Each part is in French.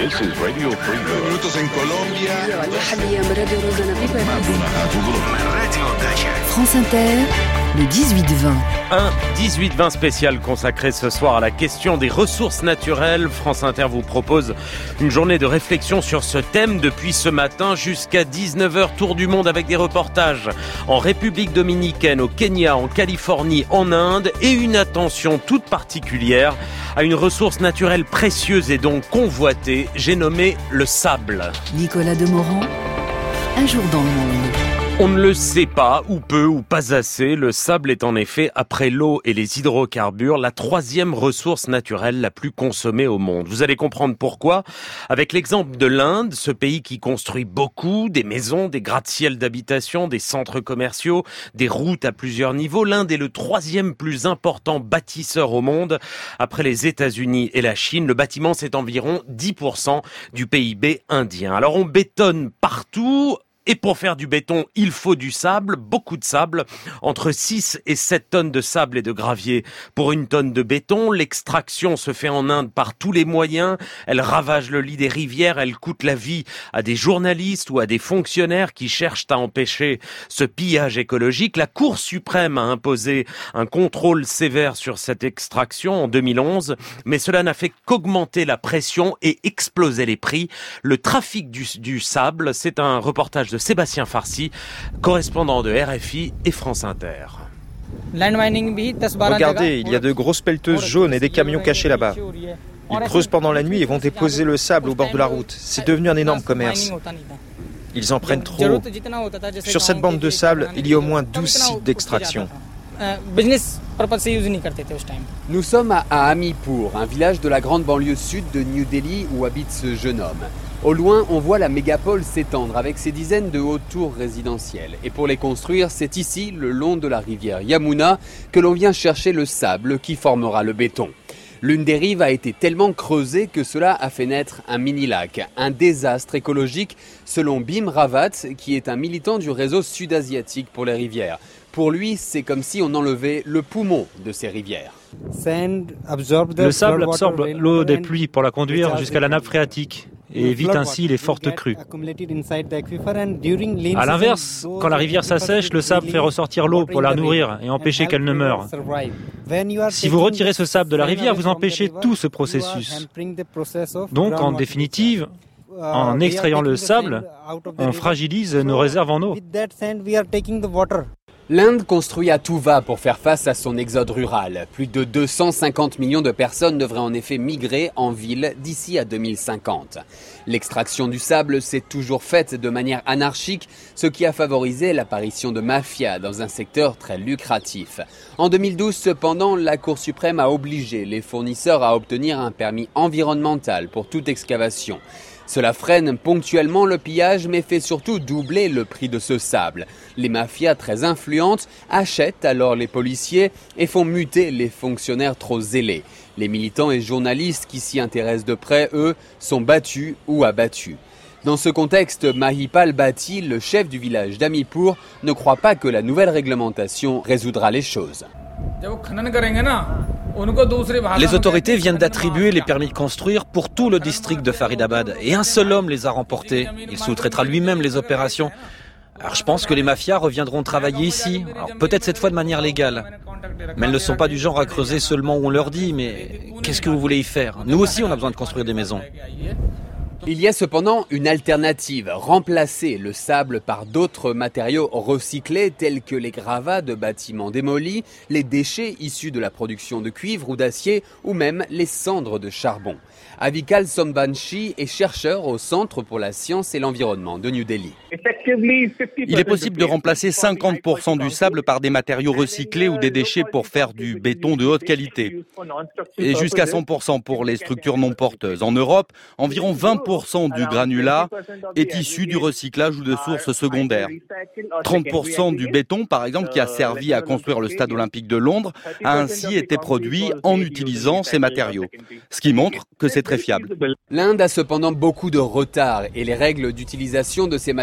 This is Radio Free Europe. Minutos en Colombia. France Inter, le 18-20. Un 18-20 spécial consacré ce soir à la question des ressources naturelles. France Inter vous propose une journée de réflexion sur ce thème depuis ce matin jusqu'à 19h. Tour du monde avec des reportages en République dominicaine, au Kenya, en Californie, en Inde et une attention toute particulière à une ressource naturelle précieuse et donc convoitée. J'ai nommé le sable. Nicolas Demorand, un jour dans le monde. On ne le sait pas, ou peu, ou pas assez. Le sable est en effet, après l'eau et les hydrocarbures, la troisième ressource naturelle la plus consommée au monde. Vous allez comprendre pourquoi avec l'exemple de l'Inde, ce pays qui construit beaucoup, des maisons, des gratte-ciels d'habitation, des centres commerciaux, des routes à plusieurs niveaux. L'Inde est le troisième plus important bâtisseur au monde. Après les États-Unis et la Chine, le bâtiment, c'est environ 10% du PIB indien. Alors on bétonne partout. Et pour faire du béton, il faut du sable, beaucoup de sable, entre 6 et 7 tonnes de sable et de gravier pour une tonne de béton. L'extraction se fait en Inde par tous les moyens. Elle ravage le lit des rivières, elle coûte la vie à des journalistes ou à des fonctionnaires qui cherchent à empêcher ce pillage écologique. La Cour suprême a imposé un contrôle sévère sur cette extraction en 2011, mais cela n'a fait qu'augmenter la pression et exploser les prix. Le trafic du sable, c'est un reportage de Sébastien Farsi, correspondant de RFI et France Inter. Regardez, il y a de grosses pelleteuses jaunes et des camions cachés là-bas. Ils creusent pendant la nuit et vont déposer le sable au bord de la route. C'est devenu un énorme commerce. Ils en prennent trop. Sur cette bande de sable, il y a au moins 12 sites d'extraction. Nous sommes à Amipur, un village de la grande banlieue sud de New Delhi où habite ce jeune homme. Au loin, on voit la mégapole s'étendre avec ses dizaines de hautes tours résidentielles. Et pour les construire, c'est ici, le long de la rivière Yamuna, que l'on vient chercher le sable qui formera le béton. L'une des rives a été tellement creusée que cela a fait naître un mini-lac, un désastre écologique selon Bim Rawat, qui est un militant du réseau sud-asiatique pour les rivières. Pour lui, c'est comme si on enlevait le poumon de ces rivières. Le sable absorbe l'eau des pluies pour la conduire jusqu'à la nappe phréatique et évite ainsi les fortes crues. À l'inverse, quand la rivière s'assèche, le sable fait ressortir l'eau pour la nourrir et empêcher qu'elle ne meure. Si vous retirez ce sable de la rivière, vous empêchez tout ce processus. Donc, en définitive, en extrayant le sable, on fragilise nos réserves en eau. L'Inde construit à tout va pour faire face à son exode rural. Plus de 250 millions de personnes devraient en effet migrer en ville d'ici à 2050. L'extraction du sable s'est toujours faite de manière anarchique, ce qui a favorisé l'apparition de mafias dans un secteur très lucratif. En 2012, cependant, la Cour suprême a obligé les fournisseurs à obtenir un permis environnemental pour toute excavation. Cela freine ponctuellement le pillage, mais fait surtout doubler le prix de ce sable. Les mafias très influentes achètent alors les policiers et font muter les fonctionnaires trop zélés. Les militants et journalistes qui s'y intéressent de près, eux, sont battus ou abattus. Dans ce contexte, Mahipal Bhatti, le chef du village d'Amipur, ne croit pas que la nouvelle réglementation résoudra les choses. Les autorités viennent d'attribuer les permis de construire pour tout le district de Faridabad et un seul homme les a remportés. Il sous-traitera lui-même les opérations. Alors je pense que les mafias reviendront travailler ici, alors peut-être cette fois de manière légale. Mais elles ne sont pas du genre à creuser seulement où on leur dit, mais qu'est-ce que vous voulez y faire? Nous aussi on a besoin de construire des maisons. Il y a cependant une alternative, remplacer le sable par d'autres matériaux recyclés tels que les gravats de bâtiments démolis, les déchets issus de la production de cuivre ou d'acier ou même les cendres de charbon. Avikal Sombanshi est chercheur au Centre pour la science et l'environnement de New Delhi. Il est possible de remplacer 50% du sable par des matériaux recyclés ou des déchets pour faire du béton de haute qualité. Et jusqu'à 100% pour les structures non porteuses. En Europe, environ 20% du granulat est issu du recyclage ou de sources secondaires. 30% du béton, par exemple, qui a servi à construire le stade olympique de Londres, a ainsi été produit en utilisant ces matériaux. Ce qui montre que c'est très fiable. L'Inde a cependant beaucoup de retard et les règles d'utilisation de ces matériaux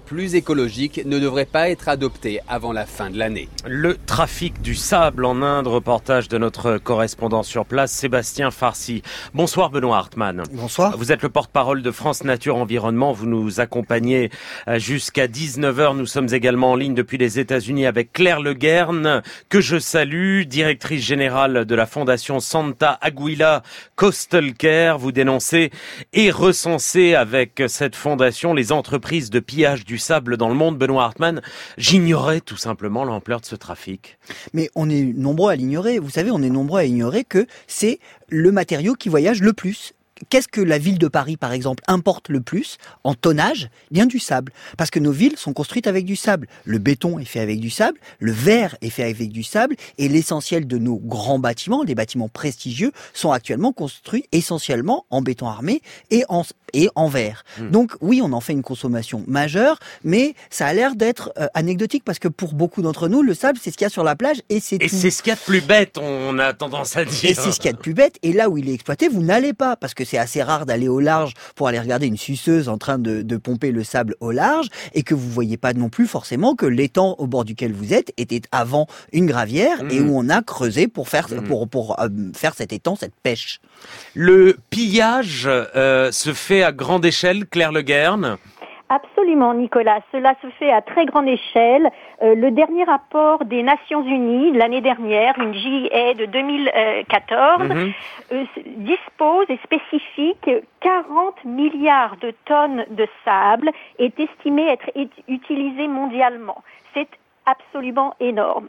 plus écologique ne devrait pas être adopté avant la fin de l'année. Le trafic du sable en Inde, reportage de notre correspondant sur place, Sébastien Farcy. Bonsoir Benoît Hartmann. Bonsoir. Vous êtes le porte-parole de France Nature Environnement. Vous nous accompagnez jusqu'à 19h. Nous sommes également en ligne depuis les États-Unis avec Claire Le Guern, que je salue, directrice générale de la fondation Santa Aguila Coastal Care. Vous dénoncez et recensez avec cette fondation les entreprises de pillage du sable dans le monde. Benoît Hartmann, j'ignorais tout simplement l'ampleur de ce trafic. Mais on est nombreux à l'ignorer. Vous savez, on est nombreux à ignorer que c'est le matériau qui voyage le plus. Qu'est-ce que la ville de Paris, par exemple, importe le plus en tonnage ? Bien du sable. Parce que nos villes sont construites avec du sable. Le béton est fait avec du sable, le verre est fait avec du sable, et l'essentiel de nos grands bâtiments, les bâtiments prestigieux, sont actuellement construits essentiellement en béton armé et en verre. Donc oui, on en fait une consommation majeure, mais ça a l'air d'être anecdotique, parce que pour beaucoup d'entre nous, le sable, c'est ce qu'il y a sur la plage, et c'est tout. Et c'est ce qu'il y a de plus bête, on a tendance à dire. Et c'est ce qu'il y a de plus bête, et là où il est exploité, vous n'allez pas, parce que c'est assez rare d'aller au large pour aller regarder une suceuse en train de pomper le sable au large, et que vous voyez pas non plus forcément que l'étang au bord duquel vous êtes était avant une gravière et où on a creusé pour faire cet étang, cette pêche. Le pillage se fait à grande échelle, Claire Le Guern. Absolument, Nicolas. Cela se fait à très grande échelle. Le dernier rapport des Nations Unies de l'année dernière, une JA de 2014, dispose et spécifie que 40 milliards de tonnes de sable est estimé être utilisé mondialement. C'est absolument énorme.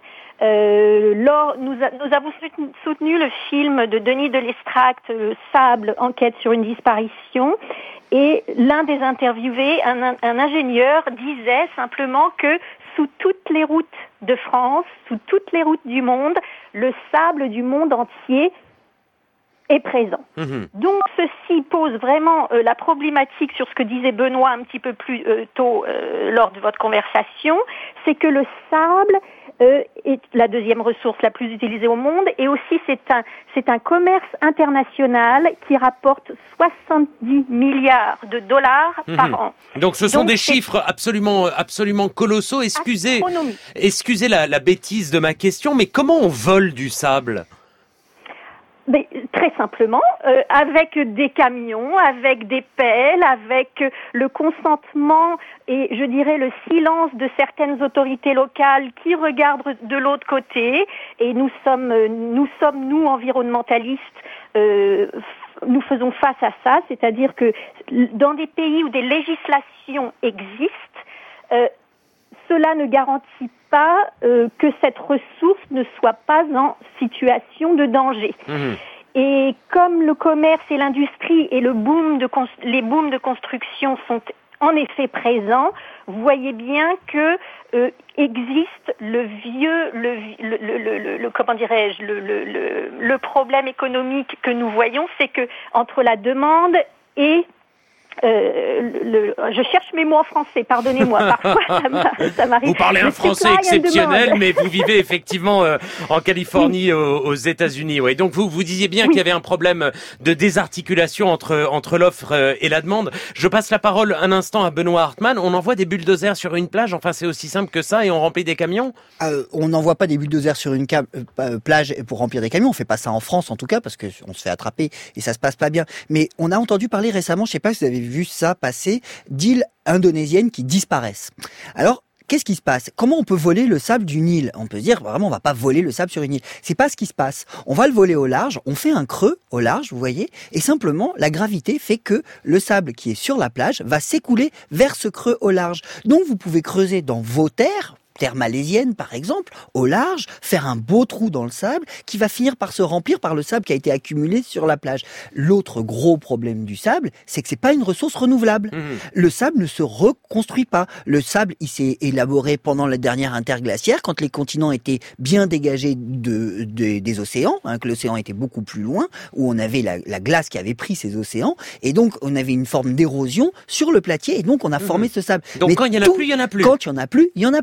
Nous avons soutenu le film de Denis de Lestract, Sable, enquête sur une disparition, et l'un des interviewés, un ingénieur, disait simplement que sous toutes les routes de France, sous toutes les routes du monde, le sable du monde entier est présent. Donc ceci pose vraiment la problématique sur ce que disait Benoît un petit peu plus tôt lors de votre conversation, c'est que le sable est la deuxième ressource la plus utilisée au monde, et aussi c'est un commerce international qui rapporte 70 milliards de dollars par an. Donc ce sont des chiffres absolument colossaux. Excusez la bêtise de ma question, mais comment on vole du sable ? Mais, très simplement, avec des camions, avec des pelles, avec le consentement et je dirais le silence de certaines autorités locales qui regardent de l'autre côté. Et nous sommes environnementalistes, nous faisons face à ça, c'est-à-dire que dans des pays où des législations existent, cela ne garantit pas que cette ressource ne soit pas en situation de danger. Et comme le commerce et l'industrie et les booms de construction sont en effet présents, vous voyez bien que existe le problème économique que nous voyons, c'est que entre la demande et je cherche mes mots en français, pardonnez-moi, parfois ça m'arrive. Vous parlez un français exceptionnel, mais vous vivez effectivement en Californie, aux États-Unis. Ouais. Donc vous disiez bien qu'il y avait un problème de désarticulation entre l'offre et la demande. Je passe la parole un instant à Benoît Hartmann. On envoie des bulldozers sur une plage, enfin c'est aussi simple que ça, et on remplit des camions ? On n'envoie pas des bulldozers sur une plage pour remplir des camions, on fait pas ça en France en tout cas, parce que on se fait attraper et ça se passe pas bien. Mais on a entendu parler récemment, je sais pas si vous avez vu ça passer, d'îles indonésiennes qui disparaissent. Alors, qu'est-ce qui se passe ? Comment on peut voler le sable d'une île ? On peut se dire, vraiment, on va pas voler le sable sur une île. C'est pas ce qui se passe. On va le voler au large, on fait un creux au large, vous voyez, et simplement, la gravité fait que le sable qui est sur la plage va s'écouler vers ce creux au large. Donc, vous pouvez creuser dans vos terres malaisienne par exemple, au large, faire un beau trou dans le sable qui va finir par se remplir par le sable qui a été accumulé sur la plage. L'autre gros problème du sable, c'est que c'est pas une ressource renouvelable. Le sable ne se reconstruit pas. Le sable, il s'est élaboré pendant la dernière interglaciaire, quand les continents étaient bien dégagés des océans, que l'océan était beaucoup plus loin, où on avait la glace qui avait pris ces océans, et donc on avait une forme d'érosion sur le platier, et donc on a formé ce sable. Donc mais quand il y en a plus, il y en a plus. Quand il y en a plus, il y en a plus. C'est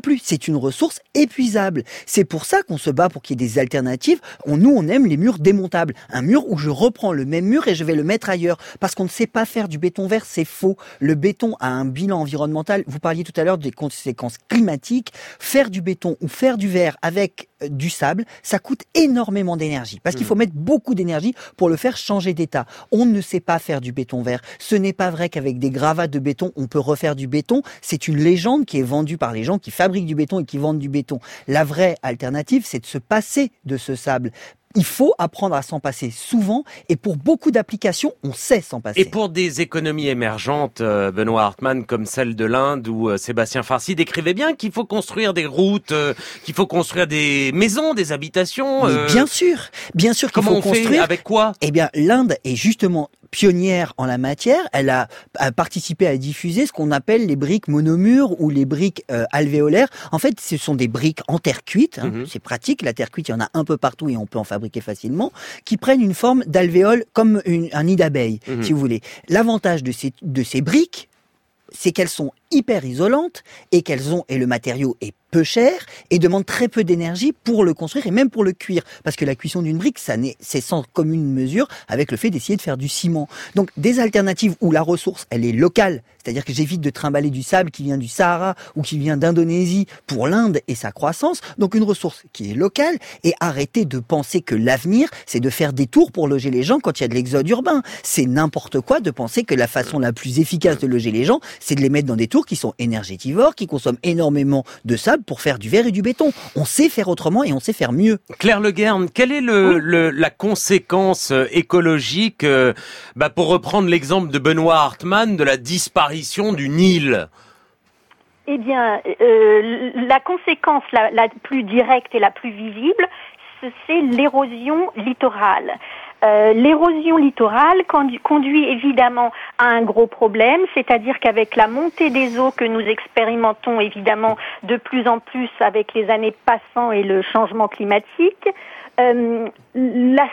une ressource épuisable. C'est pour ça qu'on se bat pour qu'il y ait des alternatives. Nous, on aime les murs démontables. Un mur où je reprends le même mur et je vais le mettre ailleurs. Parce qu'on ne sait pas faire du béton vert, c'est faux. Le béton a un bilan environnemental. Vous parliez tout à l'heure des conséquences climatiques. Faire du béton ou faire du verre avec du sable, ça coûte énormément d'énergie. Parce qu'il faut mettre beaucoup d'énergie pour le faire changer d'état. On ne sait pas faire du béton vert. Ce n'est pas vrai qu'avec des gravats de béton, on peut refaire du béton. C'est une légende qui est vendue par les gens qui fabriquent du béton et qui vendent du béton. La vraie alternative, c'est de se passer de ce sable. Il faut apprendre à s'en passer souvent et pour beaucoup d'applications, on sait s'en passer. Et pour des économies émergentes, Benoît Hartmann, comme celle de l'Inde où Sébastien Farcy décrivait bien qu'il faut construire des routes, qu'il faut construire des maisons, des habitations. Bien sûr qu'il faut construire. Comment on fait? Avec quoi? Eh bien, l'Inde est justement pionnière en la matière. Elle a participé à diffuser ce qu'on appelle les briques monomures ou les briques alvéolaires. En fait, ce sont des briques en terre cuite. C'est pratique. La terre cuite, il y en a un peu partout et on peut en fabriquer facilement, qui prennent une forme d'alvéole comme un nid d'abeille, si vous voulez. L'avantage de ces briques, c'est qu'elles sont hyper isolantes et le matériau est peu cher et demande très peu d'énergie pour le construire et même pour le cuire. Parce que la cuisson d'une brique, c'est sans commune mesure avec le fait d'essayer de faire du ciment. Donc, des alternatives où la ressource, elle est locale. C'est-à-dire que j'évite de trimballer du sable qui vient du Sahara ou qui vient d'Indonésie pour l'Inde et sa croissance. Donc, une ressource qui est locale et arrêter de penser que l'avenir, c'est de faire des tours pour loger les gens quand il y a de l'exode urbain. C'est n'importe quoi de penser que la façon la plus efficace de loger les gens, c'est de les mettre dans des tours qui sont énergétivores, qui consomment énormément de sable pour faire du verre et du béton. On sait faire autrement et on sait faire mieux. Claire Le Gern, quelle est la conséquence écologique, pour reprendre l'exemple de Benoît Hartmann, de la disparition du Nil? Eh bien, la conséquence la plus directe et la plus visible, c'est l'érosion littorale. L'érosion littorale conduit évidemment à un gros problème, c'est-à-dire qu'avec la montée des eaux que nous expérimentons évidemment de plus en plus avec les années passant et le changement climatique, la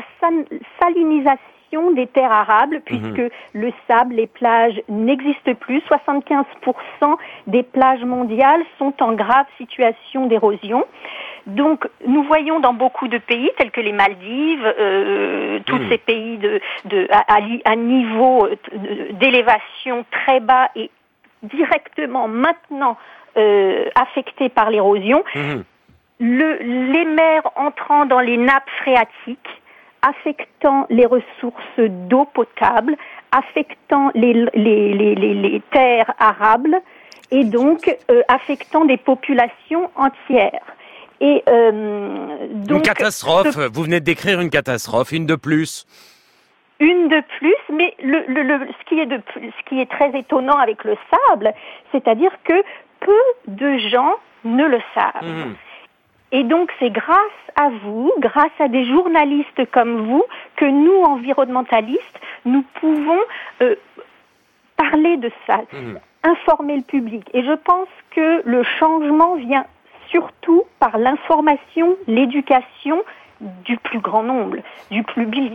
salinisation des terres arables, puisque le sable, les plages n'existent plus. 75% des plages mondiales sont en grave situation d'érosion. Donc, nous voyons dans beaucoup de pays, tels que les Maldives, tous ces pays à niveau d'élévation très bas et directement maintenant affectés par l'érosion, les mers entrant dans les nappes phréatiques, affectant les ressources d'eau potable, affectant les terres arables et donc affectant des populations entières. Et donc, une catastrophe, vous venez de décrire une catastrophe, une de plus. Une de plus, mais ce qui est très étonnant avec le sable, c'est-à-dire que peu de gens ne le savent. Et donc c'est grâce à vous, grâce à des journalistes comme vous, que nous, environnementalistes, nous pouvons parler de ça, informer le public. Et je pense que le changement vient surtout par l'information, l'éducation du plus grand nombre, du public.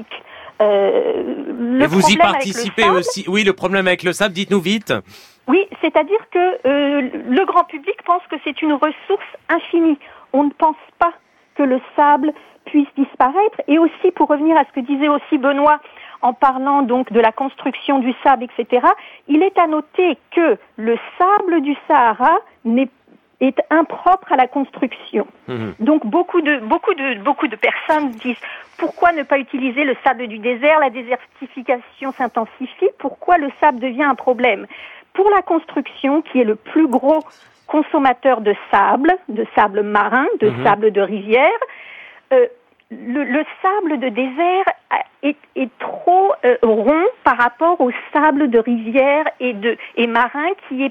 Et vous y participez aussi. Oui, le problème avec le sable, dites-nous vite. Oui, c'est-à-dire que le grand public pense que c'est une ressource infinie. On ne pense pas que le sable puisse disparaître. Et aussi, pour revenir à ce que disait aussi Benoît, en parlant donc de la construction du sable, etc., il est à noter que le sable du Sahara est impropre à la construction. Donc beaucoup de personnes disent pourquoi ne pas utiliser le sable du désert, la désertification s'intensifie, pourquoi le sable devient un problème? Pour la construction, qui est le plus gros consommateur de sable marin, de sable de rivière, le sable de désert est trop rond par rapport au sable de rivière et marin qui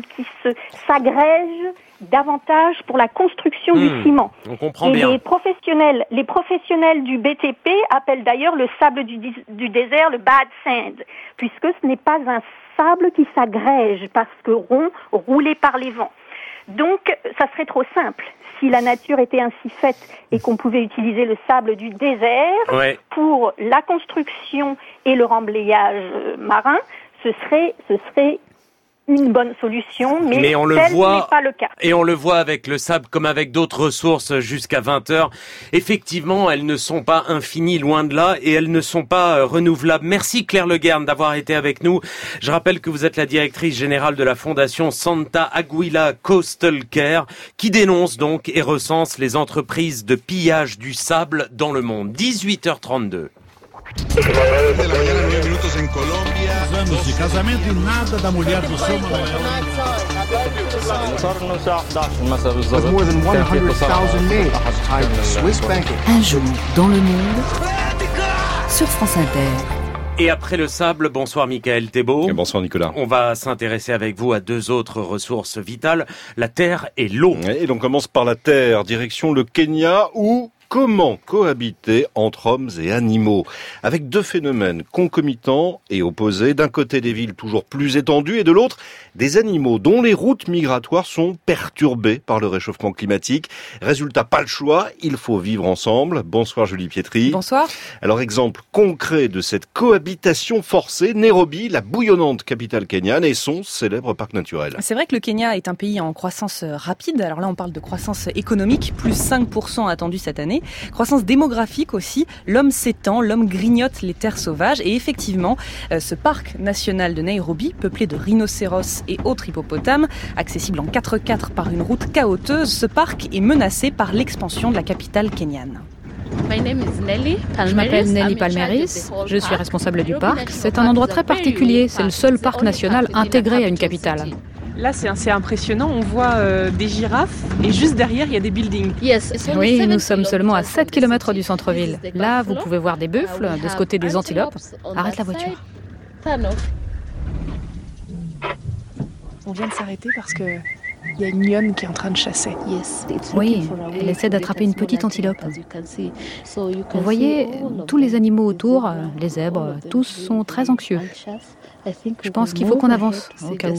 s'agrège davantage pour la construction du ciment. On comprend bien. Les professionnels du BTP appellent d'ailleurs le sable du désert le bad sand, puisque ce n'est pas un sable qui s'agrège parce que rond, roulé par les vents. Donc, ça serait trop simple. Si la nature était ainsi faite et qu'on pouvait utiliser le sable du désert pour la construction et le remblayage marin, ce serait une bonne solution, mais on le tel voit, n'est pas le cas. Et on le voit avec le sable comme avec d'autres ressources jusqu'à 20h. Effectivement, elles ne sont pas infinies, loin de là, et elles ne sont pas renouvelables. Merci Claire Le Gern d'avoir été avec nous. Je rappelle que vous êtes la directrice générale de la fondation Santa Aguila Coastal Care, qui dénonce donc et recense les entreprises de pillage du sable dans le monde. 18h32. Anos de casamento e nada da mulher do seu Manuel. Un jour dans le monde sur France Inter. Et après le sable, bonsoir Michael Thébault. Et bonsoir Nicolas. On va s'intéresser avec vous à deux autres ressources vitales, la terre et l'eau. Et l'on commence par la terre, direction le Kenya où... Comment cohabiter entre hommes et animaux avec deux phénomènes concomitants et opposés. D'un côté des villes toujours plus étendues et de l'autre des animaux dont les routes migratoires sont perturbées par le réchauffement climatique. Résultat, pas le choix, il faut vivre ensemble. Bonsoir Julie Pietri. Bonsoir. Alors exemple concret de cette cohabitation forcée, Nairobi, la bouillonnante capitale kenyane et son célèbre parc naturel. C'est vrai que le Kenya est un pays en croissance rapide. Alors là on parle de croissance économique, plus 5% attendu cette année. Croissance démographique aussi, l'homme s'étend, l'homme grignote les terres sauvages et effectivement, ce parc national de Nairobi, peuplé de rhinocéros et autres hippopotames, accessible en 4x4 par une route chaoteuse, ce parc est menacé par l'expansion de la capitale kenyane. Je m'appelle Nelly Palmeris, je suis responsable du parc. C'est un endroit très particulier, c'est le seul parc national intégré à une capitale. Là, c'est assez impressionnant. On voit des girafes et juste derrière, il y a des buildings. Oui, nous sommes seulement à 7 km du centre-ville. Là, vous pouvez voir des buffles, de ce côté des antilopes. Arrête la voiture. On vient de s'arrêter parce que il y a une lionne qui est en train de chasser. Oui, elle essaie d'attraper une petite antilope. Vous voyez, tous les animaux autour, les zèbres, tous sont très anxieux. Je pense qu'il faut qu'on avance, au cas où.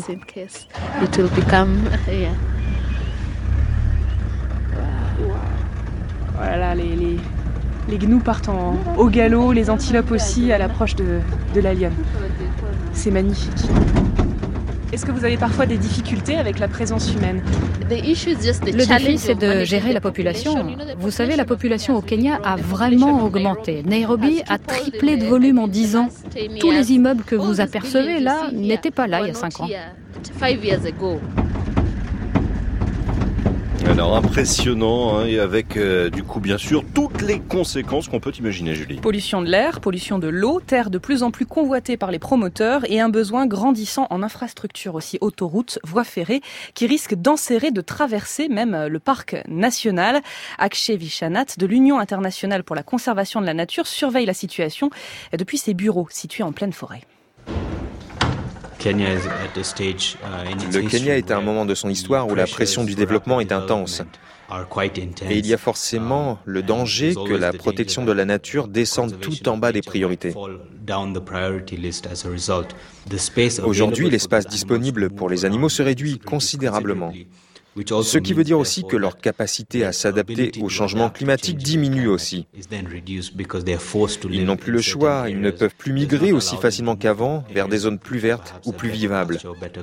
Voilà, les gnous partent au galop, les antilopes aussi, à l'approche de la lionne. C'est magnifique. Est-ce que vous avez parfois des difficultés avec la présence humaine ? Le défi, c'est de gérer la population. Vous savez, la population au Kenya a vraiment augmenté. Nairobi a triplé de volume en 10 ans. Tous les immeubles que vous apercevez là n'étaient pas là il y a 5 ans. Alors impressionnant et avec du coup bien sûr toutes les conséquences qu'on peut imaginer, Julie. Pollution de l'air, pollution de l'eau, terre de plus en plus convoitée par les promoteurs et un besoin grandissant en infrastructures aussi, autoroutes, voies ferrées qui risquent d'enserrer, de traverser même le parc national. Akshay Vishwanath de l'Union internationale pour la conservation de la nature surveille la situation depuis ses bureaux situés en pleine forêt. Le Kenya est à un moment de son histoire où la pression du développement est intense. Et il y a forcément le danger que la protection de la nature descende tout en bas des priorités. Aujourd'hui, l'espace disponible pour les animaux se réduit considérablement. Ce qui veut dire aussi que leur capacité à s'adapter au changement climatique diminue aussi. Ils n'ont plus le choix, ils ne peuvent plus migrer aussi facilement qu'avant vers des zones plus vertes ou plus vivables.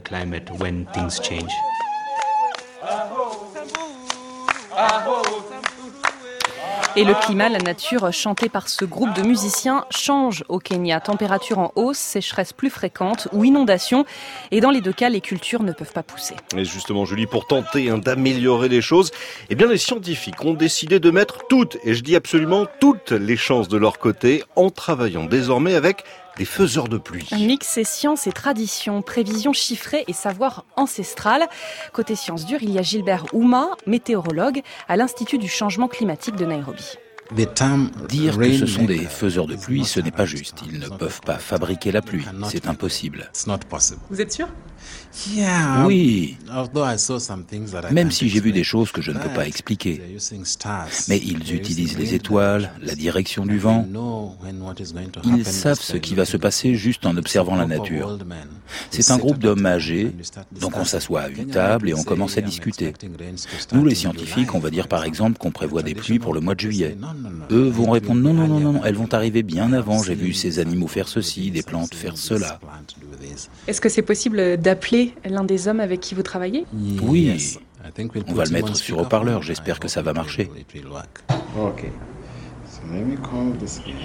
Et le climat, la nature, chantée par ce groupe de musiciens, change au Kenya. Température en hausse, sécheresse plus fréquente ou inondation. Et dans les deux cas, les cultures ne peuvent pas pousser. Et justement, Julie, pour tenter d'améliorer les choses, eh bien, les scientifiques ont décidé de mettre toutes, et je dis absolument toutes, les chances de leur côté en travaillant désormais avec des faiseurs de pluie. Un mix, c'est science et tradition, prévision chiffrée et savoir ancestral. Côté sciences dures, il y a Gilbert Ouma, météorologue à l'Institut du changement climatique de Nairobi. Dire que ce sont des faiseurs de pluie, ce n'est pas juste. Ils ne peuvent pas fabriquer la pluie. C'est impossible. Vous êtes sûr ? Oui, même si j'ai vu des choses que je ne peux pas expliquer. Mais ils utilisent les étoiles, la direction du vent. Ils savent ce qui va se passer juste en observant la nature. C'est un groupe d'hommes âgés, donc on s'assoit à une table et on commence à discuter. Nous, les scientifiques, on va dire par exemple qu'on prévoit des pluies pour le mois de juillet. Eux vont répondre non, elles vont arriver bien avant. J'ai vu ces animaux faire ceci, des plantes faire cela. Est-ce que c'est possible d'appeler l'un des hommes avec qui vous travaillez ? Oui, on va le mettre sur haut-parleur, j'espère que ça va marcher. Ok. So let me call this guy.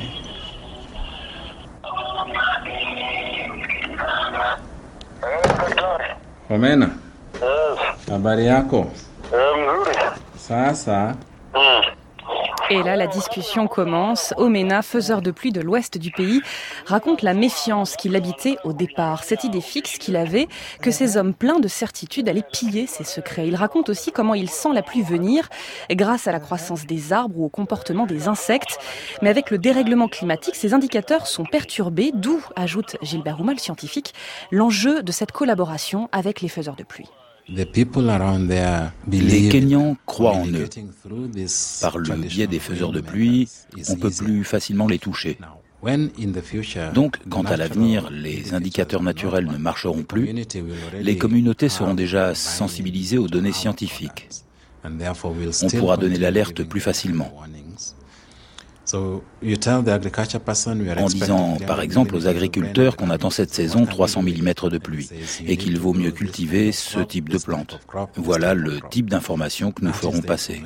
Omena. Habari yako? Sasa. Et là, la discussion commence. Omena, faiseur de pluie de l'ouest du pays, raconte la méfiance qu'il habitait au départ. Cette idée fixe qu'il avait que ces hommes pleins de certitude allaient piller ses secrets. Il raconte aussi comment il sent la pluie venir grâce à la croissance des arbres ou au comportement des insectes. Mais avec le dérèglement climatique, ces indicateurs sont perturbés, d'où, ajoute Gilbert Rouma, le scientifique, l'enjeu de cette collaboration avec les faiseurs de pluie. Les Kenyans croient en eux. Par le biais des faiseurs de pluie, on peut plus facilement les toucher. Donc, quand à l'avenir, les indicateurs naturels ne marcheront plus, les communautés seront déjà sensibilisées aux données scientifiques. On pourra donner l'alerte plus facilement. En disant, par exemple, aux agriculteurs qu'on attend cette saison 300 mm de pluie et qu'il vaut mieux cultiver ce type de plantes. Voilà le type d'information que nous ferons passer.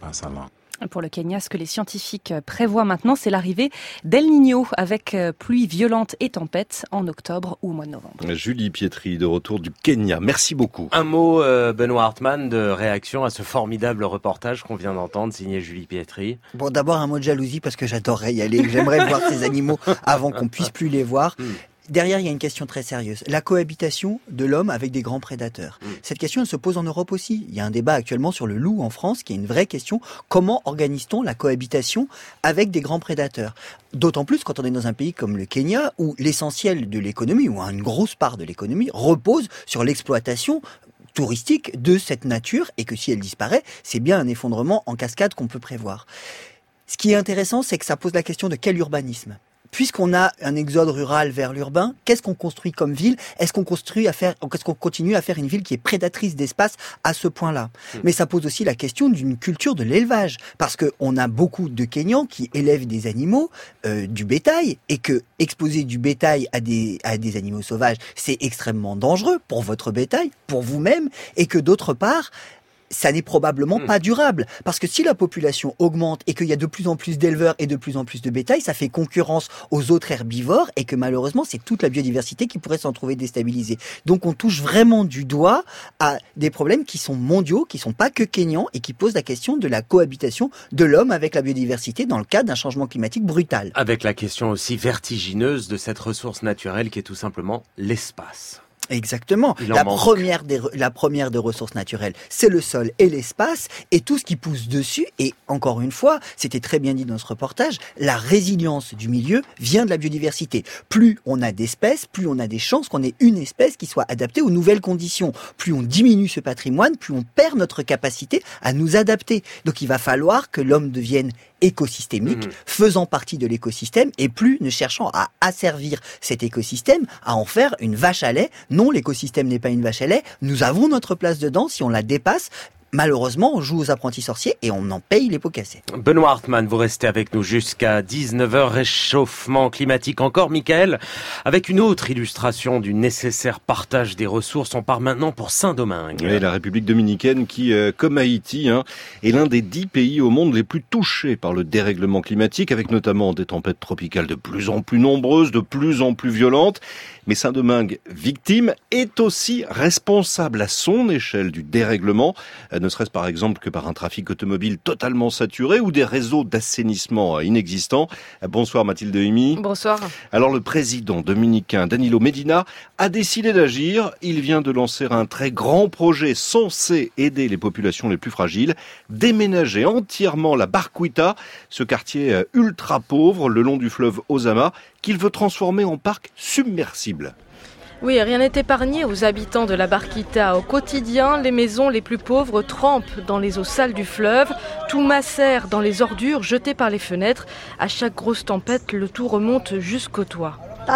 Pour le Kenya, ce que les scientifiques prévoient maintenant, c'est l'arrivée d'El Niño avec pluie violente et tempête en octobre ou au mois de novembre. Julie Pietri, de retour du Kenya. Merci beaucoup. Un mot, Benoît Hartmann, de réaction à ce formidable reportage qu'on vient d'entendre, signé Julie Pietri. Bon, d'abord un mot de jalousie parce que j'adorerais y aller. J'aimerais voir ces animaux avant qu'on puisse plus les voir. Derrière, il y a une question très sérieuse. La cohabitation de l'homme avec des grands prédateurs. Cette question, elle se pose en Europe aussi. Il y a un débat actuellement sur le loup en France qui est une vraie question. Comment organise-t-on la cohabitation avec des grands prédateurs ? D'autant plus quand on est dans un pays comme le Kenya où l'essentiel de l'économie, ou une grosse part de l'économie, repose sur l'exploitation touristique de cette nature et que si elle disparaît, c'est bien un effondrement en cascade qu'on peut prévoir. Ce qui est intéressant, c'est que ça pose la question de quel urbanisme ? Puisqu'on a un exode rural vers l'urbain, qu'est-ce qu'on construit comme ville ? Est-ce qu'on continue à faire une ville qui est prédatrice d'espace à ce point-là ? Mais ça pose aussi la question d'une culture de l'élevage, parce que on a beaucoup de Kenyans qui élèvent des animaux, du bétail, et que exposer du bétail à des animaux sauvages, c'est extrêmement dangereux pour votre bétail, pour vous-même, et que d'autre part, ça n'est probablement pas durable. Parce que si la population augmente et qu'il y a de plus en plus d'éleveurs et de plus en plus de bétail, ça fait concurrence aux autres herbivores et que malheureusement, c'est toute la biodiversité qui pourrait s'en trouver déstabilisée. Donc on touche vraiment du doigt à des problèmes qui sont mondiaux, qui sont pas que kenyans et qui posent la question de la cohabitation de l'homme avec la biodiversité dans le cadre d'un changement climatique brutal. Avec la question aussi vertigineuse de cette ressource naturelle qui est tout simplement l'espace. Exactement. La première des ressources naturelles, c'est le sol et l'espace et tout ce qui pousse dessus. Et encore une fois, c'était très bien dit dans ce reportage, la résilience du milieu vient de la biodiversité. Plus on a d'espèces, plus on a des chances qu'on ait une espèce qui soit adaptée aux nouvelles conditions. Plus on diminue ce patrimoine, plus on perd notre capacité à nous adapter. Donc il va falloir que l'homme devienne écosystémique, faisant partie de l'écosystème et plus ne cherchant à asservir cet écosystème, à en faire une vache à lait. Non, l'écosystème n'est pas une vache à lait. Nous avons notre place dedans. Si on la dépasse, malheureusement, on joue aux apprentis sorciers et on en paye les pots cassés. Benoît Hartmann, vous restez avec nous jusqu'à 19h. Réchauffement climatique encore, Michael, avec une autre illustration du nécessaire partage des ressources. On part maintenant pour Saint-Domingue. Oui, la République dominicaine qui, comme Haïti, est l'un des 10 pays au monde les plus touchés par le dérèglement climatique, avec notamment des tempêtes tropicales de plus en plus nombreuses, de plus en plus violentes. Mais Saint-Domingue, victime, est aussi responsable à son échelle du dérèglement, ne serait-ce par exemple que par un trafic automobile totalement saturé ou des réseaux d'assainissement inexistants. Bonsoir Mathilde Himi. Bonsoir. Alors le président dominicain Danilo Medina a décidé d'agir. Il vient de lancer un très grand projet censé aider les populations les plus fragiles, déménager entièrement la Barquita, ce quartier ultra pauvre le long du fleuve Ozama, qu'il veut transformer en parc submersible. Oui, rien n'est épargné aux habitants de la Barquita. Au quotidien, les maisons les plus pauvres trempent dans les eaux sales du fleuve. Tout macère dans les ordures jetées par les fenêtres. À chaque grosse tempête, le tout remonte jusqu'au toit.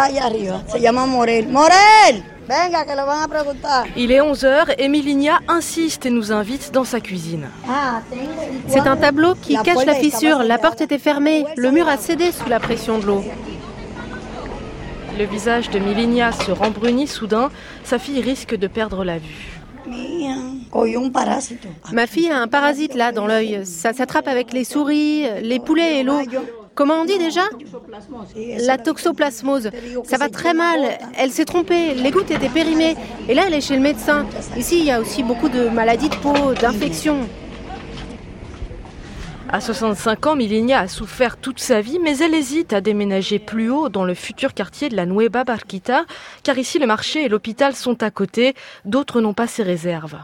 Il est 11h et Milinia insiste et nous invite dans sa cuisine. C'est un tableau qui cache la fissure. La porte était fermée. Le mur a cédé sous la pression de l'eau. Le visage de Milinia se rembrunit soudain. Sa fille risque de perdre la vue. Ma fille a un parasite là dans l'œil. Ça s'attrape avec les souris, les poulets et l'eau. Comment on dit déjà ? La toxoplasmose. Ça va très mal. Elle s'est trompée. Les gouttes étaient périmées. Et là, elle est chez le médecin. Ici, il y a aussi beaucoup de maladies de peau, d'infections. À 65 ans, Milinia a souffert toute sa vie, mais elle hésite à déménager plus haut dans le futur quartier de la Nueva Barquita, car ici le marché et l'hôpital sont à côté, d'autres n'ont pas ces réserves.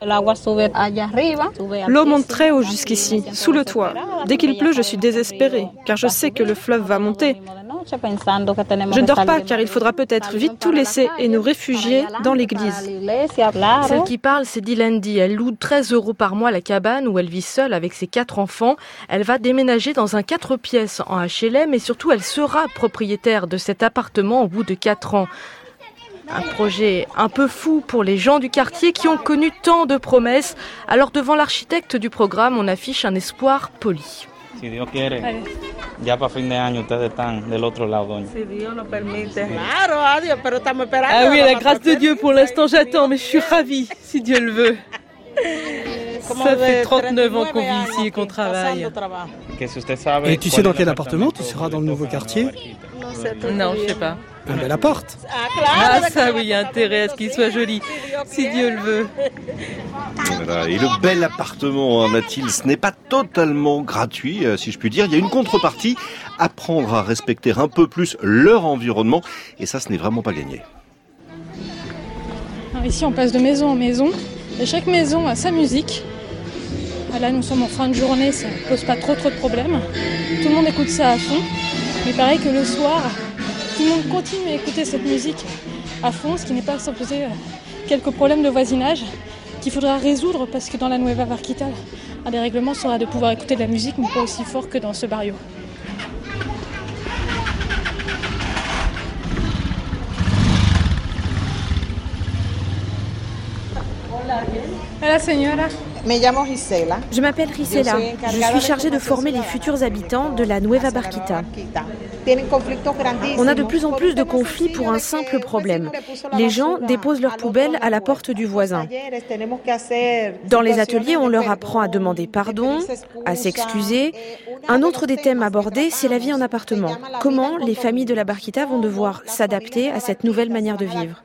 L'eau monte très haut jusqu'ici, sous le toit. Dès qu'il pleut, je suis désespérée, car je sais que le fleuve va monter. Je ne dors pas, car il faudra peut-être vite tout laisser et nous réfugier dans l'église. Celle qui parle, c'est Dilandi. Elle loue 13 € par mois la cabane où elle vit seule avec ses 4 enfants. Elle va déménager dans un 4 pièces en HLM et surtout, elle sera propriétaire de cet appartement au bout de 4 ans. Un projet un peu fou pour les gens du quartier qui ont connu tant de promesses. Alors devant l'architecte du programme, on affiche un espoir poli. Si Dios quiere, ya para fin de año ustedes están del otro lado, doña. Si Dios lo permite. Claro, adiós, pero estamos esperando. Ah oui, la grâce de Dieu, pour l'instant j'attends, mais je suis ravie, si Dieu le veut. Ça fait 39 ans qu'on vit ici et qu'on travaille. Et tu sais dans quel appartement tu seras dans le nouveau quartier ? Non, je sais pas. Un bel appart. Ah ça oui, il y a intérêt à ce qu'il soit joli, si Dieu le veut. Voilà. Et le bel appartement, Mathilde, ce n'est pas totalement gratuit, si je puis dire. Il y a une contrepartie, apprendre à respecter un peu plus leur environnement. Et ça, ce n'est vraiment pas gagné. Alors ici, on passe de maison en maison. Et chaque maison a sa musique. Là, nous sommes en fin de journée, ça ne pose pas trop de problèmes. Tout le monde écoute ça à fond. Mais pareil que le soir, tout le monde continue à écouter cette musique à fond, ce qui n'est pas sans poser quelques problèmes de voisinage qu'il faudra résoudre parce que dans la Nueva Barquita, un des règlements sera de pouvoir écouter de la musique, mais pas aussi fort que dans ce barrio. Hola, señora. Je m'appelle Gisela. Je suis chargée de former les futurs habitants de la Nueva Barquita. On a de plus en plus de conflits pour un simple problème. Les gens déposent leurs poubelles à la porte du voisin. Dans les ateliers, on leur apprend à demander pardon, à s'excuser. Un autre des thèmes abordés, c'est la vie en appartement. Comment les familles de la Barquita vont devoir s'adapter à cette nouvelle manière de vivre.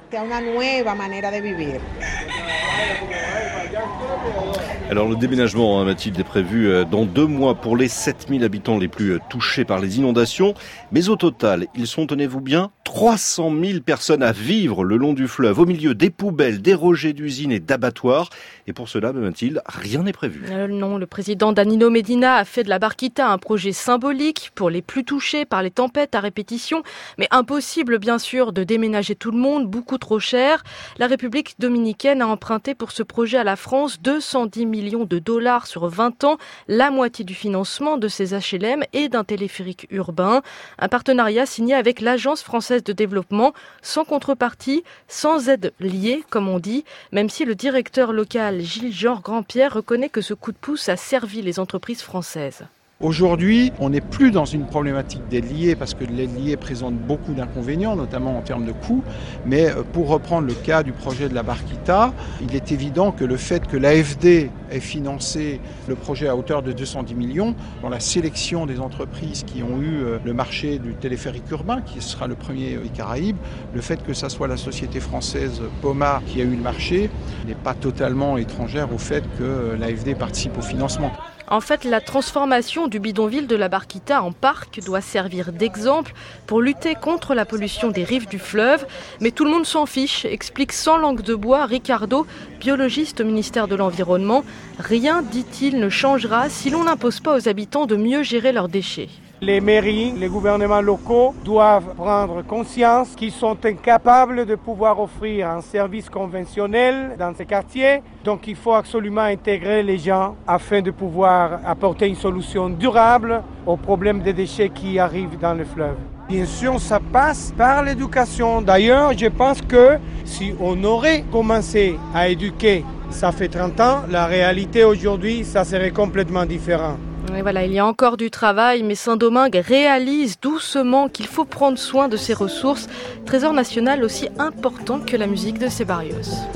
Alors le déménagement, Mathilde, est prévu dans 2 mois pour les 7000 habitants les plus touchés par les inondations. Mais au total, ils sont, tenez-vous bien, 300 000 personnes à vivre le long du fleuve, au milieu des poubelles, des rejets d'usines et d'abattoirs. Et pour cela, Mathilde, rien n'est prévu. Non, le président Danilo Medina a fait de la Barquita un projet symbolique pour les plus touchés par les tempêtes à répétition. Mais impossible, bien sûr, de déménager tout le monde, beaucoup trop cher. La République dominicaine a emprunté pour ce projet à la France 210 millions de dollars sur 20 ans, la moitié du financement de ces HLM et d'un téléphérique urbain. Un partenariat signé avec l'Agence française de développement, sans contrepartie, sans aide liée, comme on dit, même si le directeur local Gilles-Jean Grandpierre reconnaît que ce coup de pouce a servi les entreprises françaises. Aujourd'hui, on n'est plus dans une problématique d'aide liée parce que l'aide liée présente beaucoup d'inconvénients, notamment en termes de coûts. Mais pour reprendre le cas du projet de la Barquita, il est évident que le fait que l'AFD ait financé le projet à hauteur de 210 millions, dans la sélection des entreprises qui ont eu le marché du téléphérique urbain, qui sera le premier des Caraïbes, le fait que ça soit la société française Poma qui a eu le marché n'est pas totalement étrangère au fait que l'AFD participe au financement. En fait, la transformation du bidonville de la Barquita en parc doit servir d'exemple pour lutter contre la pollution des rives du fleuve. Mais tout le monde s'en fiche, explique sans langue de bois Ricardo, biologiste au ministère de l'Environnement. Rien, dit-il, ne changera si l'on n'impose pas aux habitants de mieux gérer leurs déchets. Les mairies, les gouvernements locaux doivent prendre conscience qu'ils sont incapables de pouvoir offrir un service conventionnel dans ces quartiers. Donc il faut absolument intégrer les gens afin de pouvoir apporter une solution durable aux problèmes des déchets qui arrivent dans le fleuve. Bien sûr, ça passe par l'éducation. D'ailleurs, je pense que si on aurait commencé à éduquer, ça fait 30 ans, la réalité aujourd'hui, ça serait complètement différent. Et voilà, il y a encore du travail, mais Saint-Domingue réalise doucement qu'il faut prendre soin de ses ressources, trésor national aussi important que la musique de ses barrios.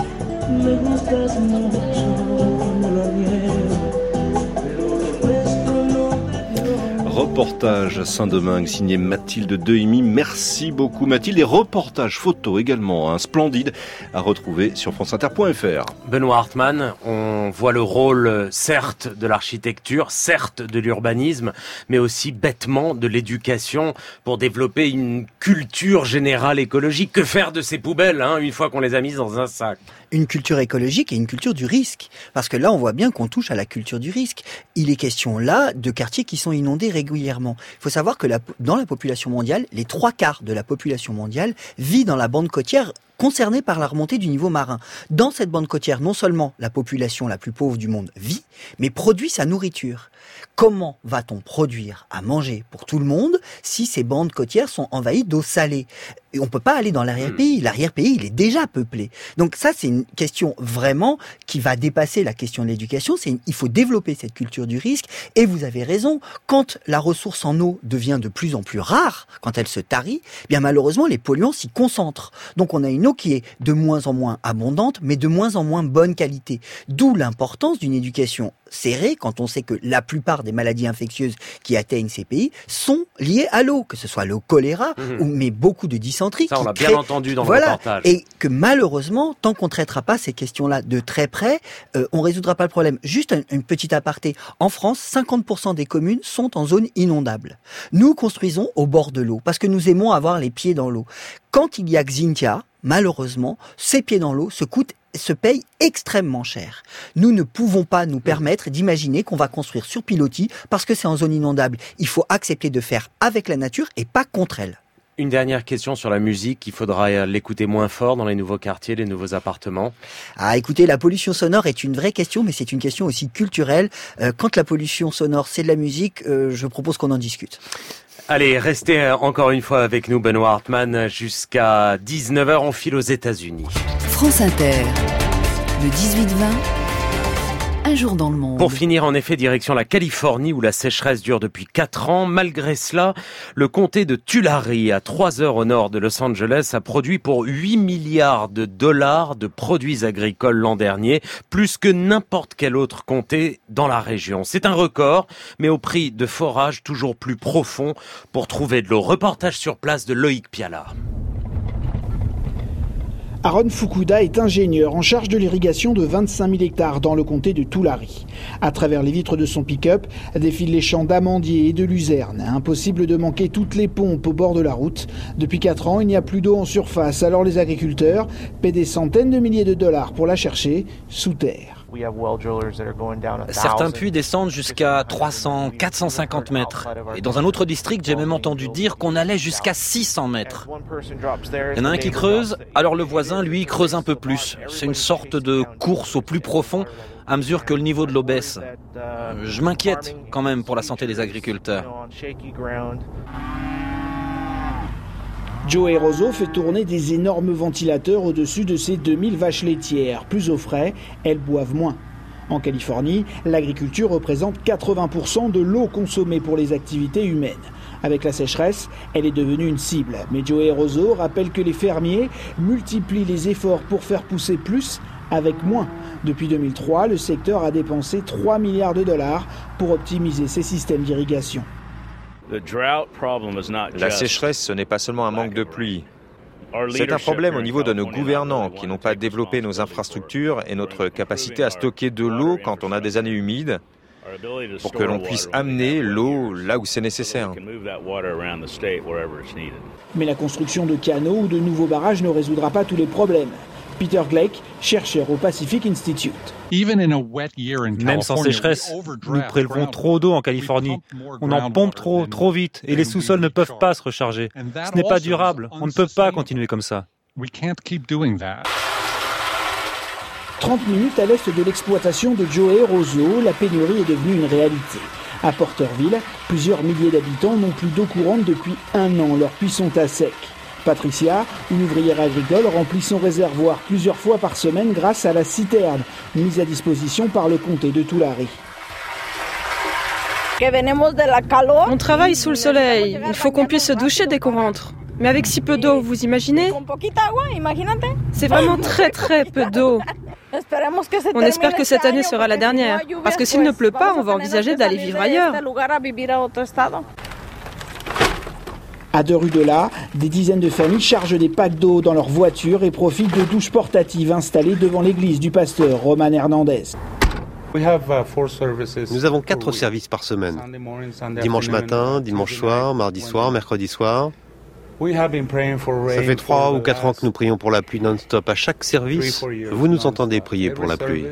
Reportage Saint-Domingue signé Mathilde Dehimi. Merci beaucoup Mathilde. Et reportage photo également, splendide, à retrouver sur franceinter.fr. Benoît Hartmann, on voit le rôle certes de l'architecture, certes de l'urbanisme, mais aussi bêtement de l'éducation pour développer une culture générale écologique. Que faire de ces poubelles une fois qu'on les a mises dans un sac ? Une culture écologique et une culture du risque. Parce que là, on voit bien qu'on touche à la culture du risque. Il est question là de quartiers qui sont inondés régulièrement. Il faut savoir que dans la population mondiale, les 3/4 de la population mondiale vit dans la bande côtière concernée par la remontée du niveau marin. Dans cette bande côtière, non seulement la population la plus pauvre du monde vit, mais produit sa nourriture. Comment va-t-on produire à manger pour tout le monde si ces bandes côtières sont envahies d'eau salée ? Et on peut pas aller dans l'arrière-pays. L'arrière-pays, il est déjà peuplé. Donc ça, c'est une question vraiment qui va dépasser la question de l'éducation. Il faut développer cette culture du risque. Et vous avez raison, quand la ressource en eau devient de plus en plus rare, quand elle se tarit, bien malheureusement, les polluants s'y concentrent. Donc on a une eau qui est de moins en moins abondante, mais de moins en moins bonne qualité. D'où l'importance d'une éducation serrée, quand on sait que la plupart des maladies infectieuses qui atteignent ces pays sont liées à l'eau, que ce soit le choléra, mais beaucoup de dysenterie. Ça, on l'a bien entendu dans le reportage. Et que malheureusement, tant qu'on ne traitera pas ces questions-là de très près, on ne résoudra pas le problème. Juste une petite aparté. En France, 50% des communes sont en zone inondable. Nous construisons au bord de l'eau, parce que nous aimons avoir les pieds dans l'eau. Quand il y a Xynthia, malheureusement, ces pieds dans l'eau se payent extrêmement cher. Nous ne pouvons pas nous permettre d'imaginer qu'on va construire sur pilotis parce que c'est en zone inondable. Il faut accepter de faire avec la nature et pas contre elle. Une dernière question sur la musique. Il faudra l'écouter moins fort dans les nouveaux quartiers, les nouveaux appartements. Écoutez, la pollution sonore est une vraie question, mais c'est une question aussi culturelle. Quand la pollution sonore, c'est de la musique, je propose qu'on en discute. Allez, restez encore une fois avec nous, Benoît Hartmann, jusqu'à 19h, on file aux États-Unis. France Inter, le 18-20, un jour dans le monde. Pour finir, en effet, direction la Californie où la sécheresse dure depuis 4 ans. Malgré cela, le comté de Tulare, à 3 heures au nord de Los Angeles, a produit pour 8 milliards de dollars de produits agricoles l'an dernier, plus que n'importe quel autre comté dans la région. C'est un record, mais au prix de forages toujours plus profonds pour trouver de l'eau. Reportage sur place de Loïc Piala. Aaron Fukuda est ingénieur en charge de l'irrigation de 25 000 hectares dans le comté de Tulare. À travers les vitres de son pick-up défilent les champs d'amandiers et de luzerne. Impossible de manquer toutes les pompes au bord de la route. Depuis 4 ans, il n'y a plus d'eau en surface, alors les agriculteurs paient des centaines de milliers de dollars pour la chercher sous terre. Certains puits descendent jusqu'à 300, 450 mètres. Et dans un autre district, j'ai même entendu dire qu'on allait jusqu'à 600 mètres. Il y en a un qui creuse, alors le voisin, lui, creuse un peu plus. C'est une sorte de course au plus profond à mesure que le niveau de l'eau baisse. Je m'inquiète quand même pour la santé des agriculteurs. Joey Rosso fait tourner des énormes ventilateurs au-dessus de ses 2000 vaches laitières. Plus au frais, elles boivent moins. En Californie, l'agriculture représente 80% de l'eau consommée pour les activités humaines. Avec la sécheresse, elle est devenue une cible. Mais Joey Rosso rappelle que les fermiers multiplient les efforts pour faire pousser plus avec moins. Depuis 2003, le secteur a dépensé 3 milliards de dollars pour optimiser ses systèmes d'irrigation. La sécheresse, ce n'est pas seulement un manque de pluie. C'est un problème au niveau de nos gouvernants qui n'ont pas développé nos infrastructures et notre capacité à stocker de l'eau quand on a des années humides pour que l'on puisse amener l'eau là où c'est nécessaire. Mais la construction de canaux ou de nouveaux barrages ne résoudra pas tous les problèmes. Peter Gleick, chercheur au Pacific Institute. Même sans sécheresse, nous prélevons trop d'eau en Californie. On en pompe trop vite et les sous-sols ne peuvent pas se recharger. Ce n'est pas durable. On ne peut pas continuer comme ça. 30 minutes à l'est de l'exploitation de Joey Rosso, la pénurie est devenue une réalité. À Porterville, plusieurs milliers d'habitants n'ont plus d'eau courante depuis 1 an. Leurs puits sont à sec. Patricia, une ouvrière agricole, remplit son réservoir plusieurs fois par semaine grâce à la citerne mise à disposition par le comté de Tulare. On travaille sous le soleil. Il faut qu'on puisse se doucher dès qu'on rentre. Mais avec si peu d'eau, vous imaginez? C'est vraiment très très peu d'eau. On espère que cette année sera la dernière. Parce que s'il ne pleut pas, on va envisager d'aller vivre ailleurs. À 2 rues de là, des dizaines de familles chargent des packs d'eau dans leurs voitures et profitent de douches portatives installées devant l'église du pasteur Roman Hernandez. Nous avons 4 services par semaine. Dimanche matin, dimanche soir, mardi soir, mercredi soir. Ça fait 3 ou 4 ans que nous prions pour la pluie non-stop. À chaque service, vous nous entendez prier pour la pluie.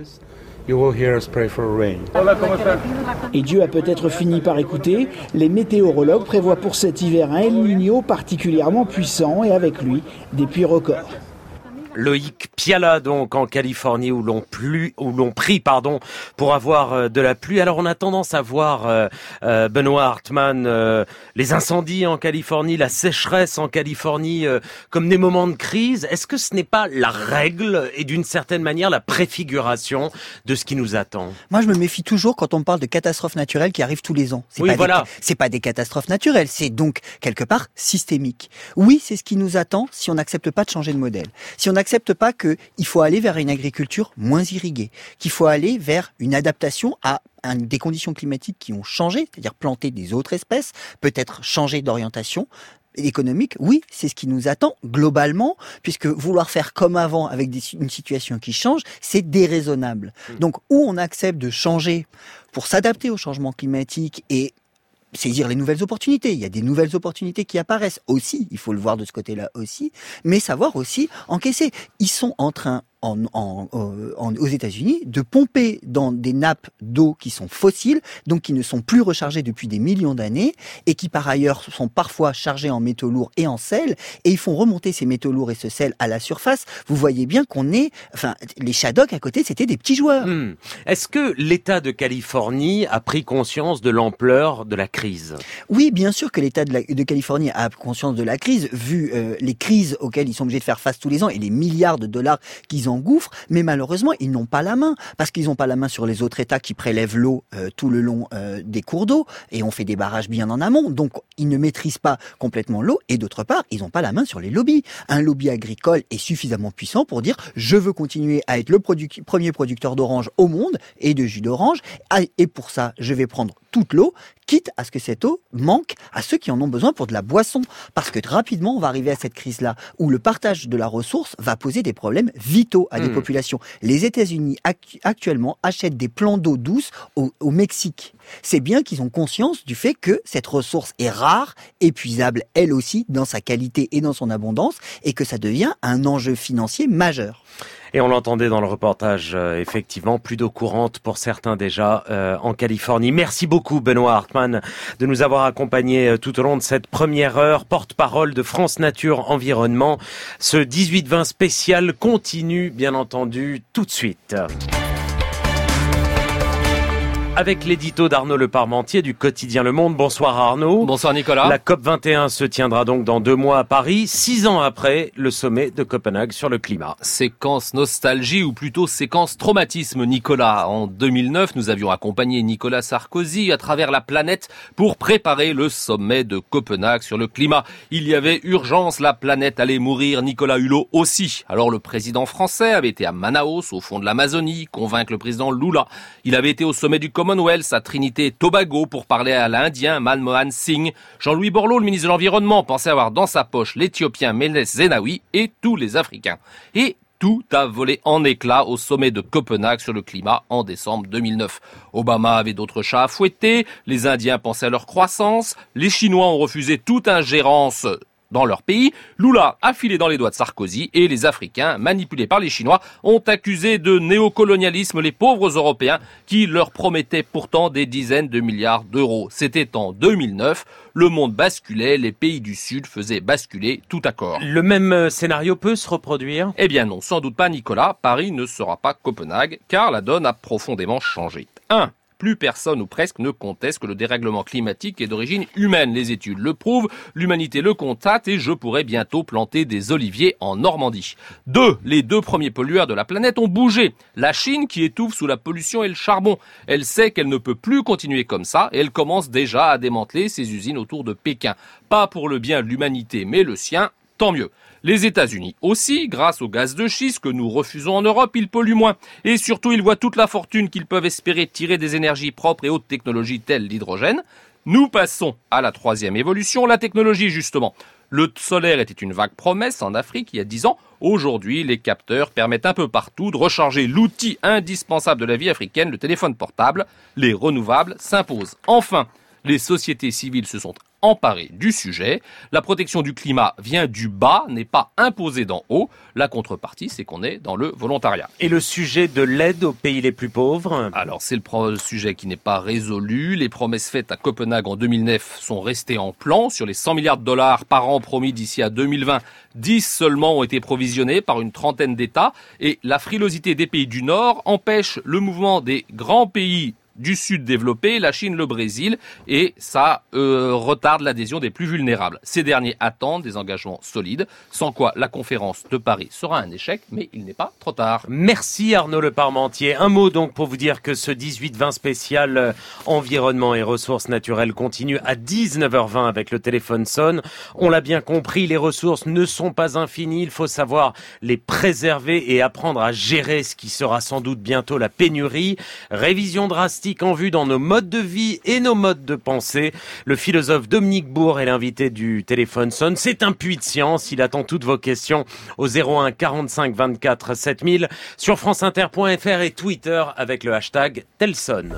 Et Dieu a peut-être fini par écouter. Les météorologues prévoient pour cet hiver un El Niño particulièrement puissant et avec lui des pluies records. Loïc Piala, donc, en Californie, où l'on prie pour avoir de la pluie. Alors, on a tendance à voir, Benoît Hartmann, les incendies en Californie, la sécheresse en Californie, comme des moments de crise. Est-ce que ce n'est pas la règle et d'une certaine manière la préfiguration de ce qui nous attend? Moi, je me méfie toujours quand on me parle de catastrophes naturelles qui arrivent tous les ans. C'est pas des catastrophes naturelles, c'est donc quelque part systémique. Oui, c'est ce qui nous attend si on n'accepte pas de changer de modèle. Si on n'accepte pas qu'il faut aller vers une agriculture moins irriguée, qu'il faut aller vers une adaptation à des conditions climatiques qui ont changé, c'est-à-dire planter des autres espèces, peut-être changer d'orientation économique. Oui, c'est ce qui nous attend globalement, puisque vouloir faire comme avant avec une situation qui change, c'est déraisonnable. Donc, où on accepte de changer pour s'adapter au changement climatique et saisir les nouvelles opportunités. Il y a des nouvelles opportunités qui apparaissent aussi. Il faut le voir de ce côté-là aussi. Mais savoir aussi encaisser. Ils sont en train, aux États-Unis, de pomper dans des nappes d'eau qui sont fossiles, donc qui ne sont plus rechargées depuis des millions d'années, et qui par ailleurs sont parfois chargées en métaux lourds et en sel, et ils font remonter ces métaux lourds et ce sel à la surface. Vous voyez bien les Shadocks à côté, c'était des petits joueurs. Est-ce que l'État de Californie a pris conscience de l'ampleur de la crise? Oui, bien sûr que l'État de Californie a conscience de la crise, vu les crises auxquelles ils sont obligés de faire face tous les ans et les milliards de dollars qu'ils engouffrent, mais malheureusement, ils n'ont pas la main, parce qu'ils n'ont pas la main sur les autres États qui prélèvent l'eau tout le long des cours d'eau, et on fait des barrages bien en amont, donc ils ne maîtrisent pas complètement l'eau, et d'autre part, ils n'ont pas la main sur les lobbies. Un lobby agricole est suffisamment puissant pour dire « je veux continuer à être le premier producteur d'orange au monde, et de jus d'orange, et pour ça, je vais prendre toute l'eau, quitte à ce que cette eau manque à ceux qui en ont besoin pour de la boisson. » Parce que rapidement, on va arriver à cette crise-là, où le partage de la ressource va poser des problèmes vitaux à des populations. Les États-Unis, actuellement, achètent des plans d'eau douce au Mexique. C'est bien qu'ils ont conscience du fait que cette ressource est rare, épuisable, elle aussi, dans sa qualité et dans son abondance, et que ça devient un enjeu financier majeur. Et on l'entendait dans le reportage, effectivement, plus d'eau courante pour certains déjà en Californie. Merci beaucoup Benoît Hartmann de nous avoir accompagnés tout au long de cette première heure. Porte-parole de France Nature Environnement. Ce 18-20 spécial continue, bien entendu, tout de suite. Avec l'édito d'Arnaud Le Parmentier du quotidien Le Monde. Bonsoir Arnaud. Bonsoir Nicolas. La COP21 se tiendra donc dans 2 mois à Paris, 6 ans après le sommet de Copenhague sur le climat. Séquence nostalgie ou plutôt séquence traumatisme Nicolas. En 2009, nous avions accompagné Nicolas Sarkozy à travers la planète pour préparer le sommet de Copenhague sur le climat. Il y avait urgence, la planète allait mourir, Nicolas Hulot aussi. Alors le président français avait été à Manaus, au fond de l'Amazonie, convaincre le président Lula. Il avait été au sommet du Commonwealth à Trinité et Tobago pour parler à l'Indien Manmohan Singh. Jean-Louis Borloo, le ministre de l'Environnement, pensait avoir dans sa poche l'Éthiopien Meles Zenawi et tous les Africains. Et tout a volé en éclats au sommet de Copenhague sur le climat en décembre 2009. Obama avait d'autres chats à fouetter, les Indiens pensaient à leur croissance, les Chinois ont refusé toute ingérence dans leur pays, Lula a filé dans les doigts de Sarkozy et les Africains, manipulés par les Chinois, ont accusé de néocolonialisme les pauvres Européens qui leur promettaient pourtant des dizaines de milliards d'euros. C'était en 2009, le monde basculait, les pays du Sud faisaient basculer tout accord. Le même scénario peut se reproduire ? Eh bien non, sans doute pas Nicolas, Paris ne sera pas Copenhague, car la donne a profondément changé. plus personne ou presque ne conteste que le dérèglement climatique est d'origine humaine. Les études le prouvent, l'humanité le constate et je pourrais bientôt planter des oliviers en Normandie. Les 2 premiers pollueurs de la planète ont bougé. La Chine qui étouffe sous la pollution et le charbon. Elle sait qu'elle ne peut plus continuer comme ça et elle commence déjà à démanteler ses usines autour de Pékin. Pas pour le bien de l'humanité mais le sien, tant mieux. Les États-Unis aussi, grâce au gaz de schiste que nous refusons en Europe, ils polluent moins. Et surtout, ils voient toute la fortune qu'ils peuvent espérer tirer des énergies propres et hautes technologies telles l'hydrogène. Nous passons à la 3e évolution, la technologie justement. Le solaire était une vague promesse en Afrique il y a 10 ans. Aujourd'hui, les capteurs permettent un peu partout de recharger l'outil indispensable de la vie africaine, le téléphone portable. Les renouvelables s'imposent. Enfin, les sociétés civiles se sont emparées du sujet. La protection du climat vient du bas, n'est pas imposée d'en haut. La contrepartie, c'est qu'on est dans le volontariat. Et le sujet de l'aide aux pays les plus pauvres ? Alors, c'est le sujet qui n'est pas résolu. Les promesses faites à Copenhague en 2009 sont restées en plan. Sur les 100 milliards de dollars par an promis d'ici à 2020, 10 seulement ont été provisionnés par une trentaine d'États. Et la frilosité des pays du Nord empêche le mouvement des grands pays du Sud développé, la Chine, le Brésil, et ça retarde l'adhésion des plus vulnérables. Ces derniers attendent des engagements solides, sans quoi la conférence de Paris sera un échec, mais il n'est pas trop tard. Merci Arnaud Le Parmentier. Un mot donc pour vous dire que ce 18-20 spécial environnement et ressources naturelles continue à 19h20 avec le téléphone sonne. On l'a bien compris, les ressources ne sont pas infinies, il faut savoir les préserver et apprendre à gérer ce qui sera sans doute bientôt la pénurie. Révision drastique en vue dans nos modes de vie et nos modes de pensée. Le philosophe Dominique Bourg est l'invité du téléphone sonne. C'est un puits de science. Il attend toutes vos questions au 01 45 24 7000 sur franceinter.fr et Twitter avec le hashtag Telson.